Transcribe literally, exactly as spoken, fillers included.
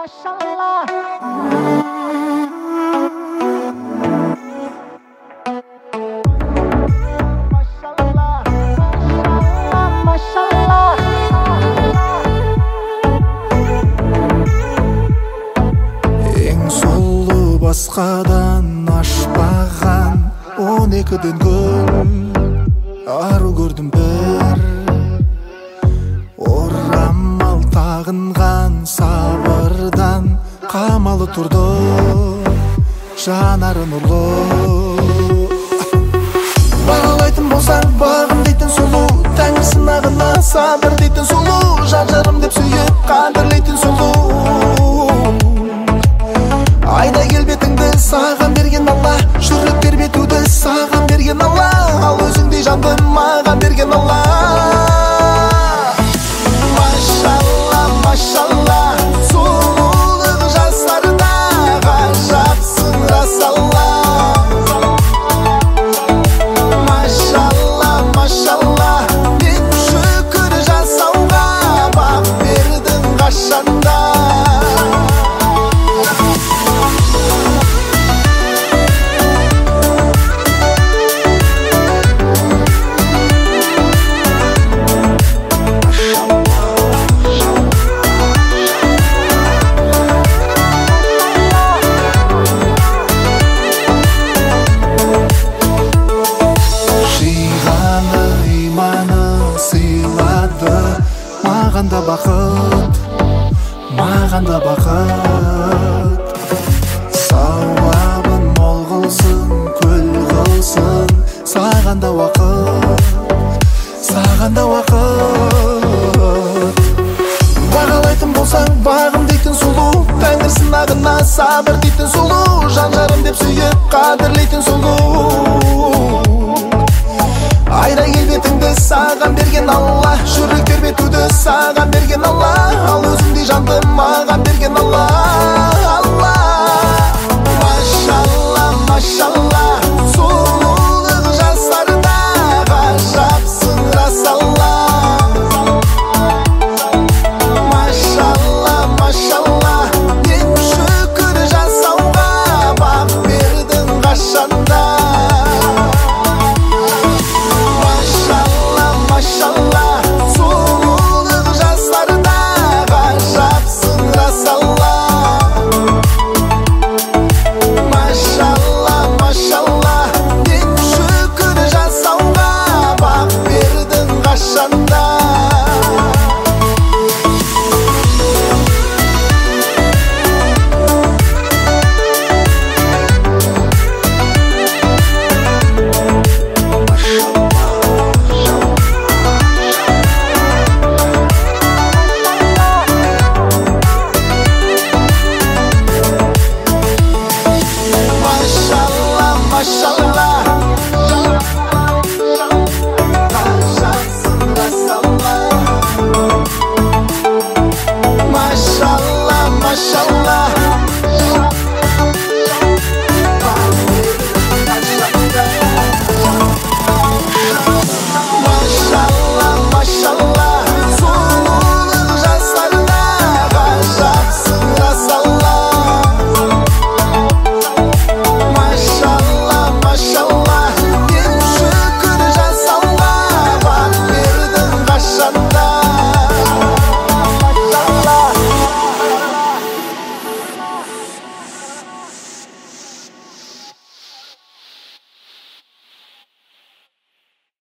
Машалла. Ең сұлу басқадан ашпаған он екіден гүл ару көрдім бір орамал тағынған сабырдан қамалы тұрды жанарын ұлы. Бағалайтын болсаң бағым дейтін сұлу, тәңір сынағына сабыр дейтін сұлу, жар жарым деп сүйіп қадірлейтін сұлу. Айда келбетіңді саған берген Алла, жүрек тербетуді саған берген Алла, ал өзіңдей жанды маған берген Алла. Машалла, машалла, сұлулық жастарда ғажапсың рас Алла. Машалла, машалла, мен шүкір жасауға бақ бердің қашанда. Маған да бақыт, маған да бақыт, сауабын мол қылсын, көл қылсын, саған да уақыт, саған да уақыт. Бағалайтын болсаң бағым дейтін сұлу, тәңір сынағына сабыр дейтін сұлу, жан жарым деп сүйіп қадірлейтін сұлу. Айда келбетіңді саған берген Алла, жүрек тербетуді саған